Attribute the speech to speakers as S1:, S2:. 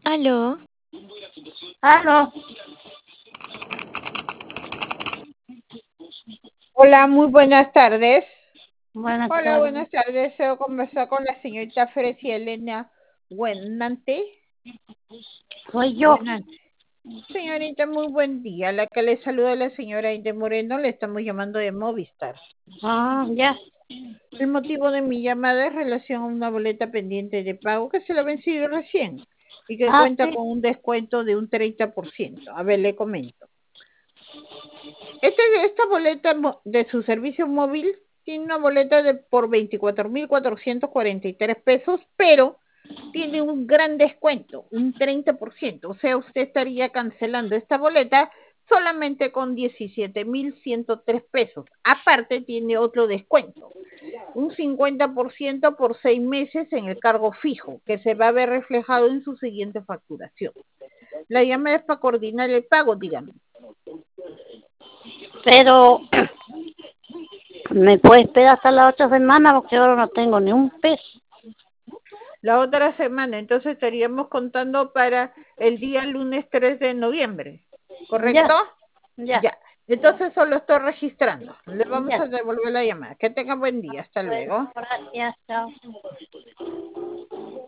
S1: Aló,
S2: Aló,
S3: Hola, muy buenas tardes.
S2: buenas
S3: Hola,
S2: tardes.
S3: buenas tardes. Deseo conversar con la señorita Frecia Elena Buenante.
S2: Soy yo.
S3: Buenante. Señorita, muy buen día. La que le saluda la señora Inde Moreno, le estamos llamando de Movistar.
S2: Ah, ya.
S3: El motivo de mi llamada es relación a una boleta pendiente de pago que se le ha vencido recién y que
S2: Ah,
S3: cuenta
S2: sí.
S3: con un descuento de un 30%. A ver, le comento. Esta boleta de su servicio móvil tiene una boleta por 24.443 pesos, pero tiene un gran descuento, un 30%. O sea, usted estaría cancelando esta boleta solamente con 17.103 pesos. Aparte, tiene otro descuento, un 50% por 6 meses en el cargo fijo, que se va a ver reflejado en su siguiente facturación. La llamada es para coordinar el pago, dígame.
S2: Pero me puede esperar hasta la otra semana porque ahora no tengo ni un peso.
S3: La otra semana, entonces estaríamos contando para el día lunes 3 de noviembre,
S2: Ya,
S3: ¿correcto?
S2: ya,
S3: Ya, entonces solo estoy registrando. Le vamos
S2: ya.
S3: a devolver la llamada. Que tenga buen día. Hasta
S2: Bueno,
S3: luego.
S2: gracias, chao.